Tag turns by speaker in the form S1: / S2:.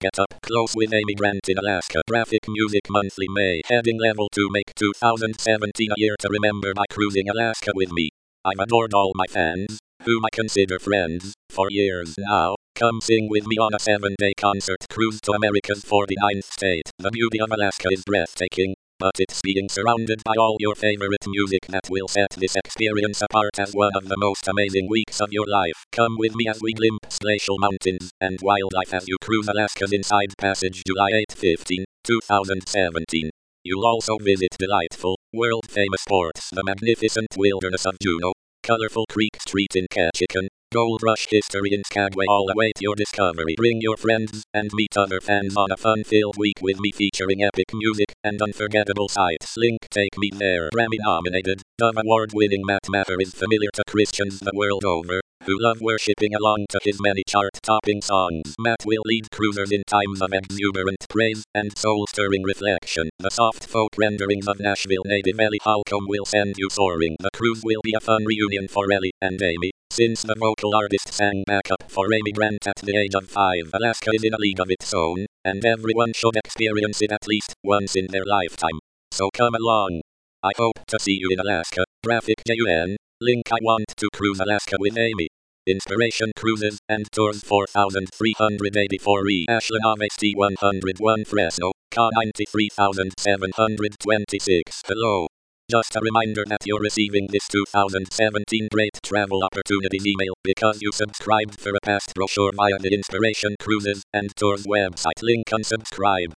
S1: Get Up Close with Amy Grant in Alaska. Graphic Music Monthly May. Heading Level 2. Make 2017 a year to remember by cruising Alaska with me. I've adored all my fans, whom I consider friends, for years now. Come sing with me on a 7-day concert cruise to America's 49th state. The beauty of Alaska is breathtaking, but it's being surrounded by all your favorite music that will set this experience apart as one of the most amazing weeks of your life. Come with me as we glimpse glacial mountains and wildlife as you cruise Alaska's Inside Passage July 8-15, 2017. You'll also visit delightful, world-famous ports, the magnificent wilderness of Juneau, colorful Creek Street in Ketchikan, Gold Rush history in Skagway all await your discovery. Bring your friends and meet other fans on a fun-filled week with me featuring epic music and unforgettable sights. Link Take Me There. Grammy-nominated, Dove Award-winning Matt Mather is familiar to Christians the world over, who love worshipping along to his many chart-topping songs. Matt will lead cruisers in times of exuberant praise and soul-stirring reflection. The soft folk renderings of Nashville native Ellie Holcomb will send you soaring. The cruise will be a fun reunion for Ellie and Amy, since the vocal artist sang backup for Amy Grant at the age of 5. Alaska is in a league of its own, and everyone should experience it at least once in their lifetime. So come along. I hope to see you in Alaska. Graphic JUN. Link I want to cruise Alaska with Amy. Inspiration Cruises and Tours 4384 Ashland Aves T101 Fresno, Ca 93726. Hello. Just a reminder that you're receiving this 2017 Great Travel Opportunities email because you subscribed for a past brochure via the Inspiration Cruises and Tours website. Link unsubscribe.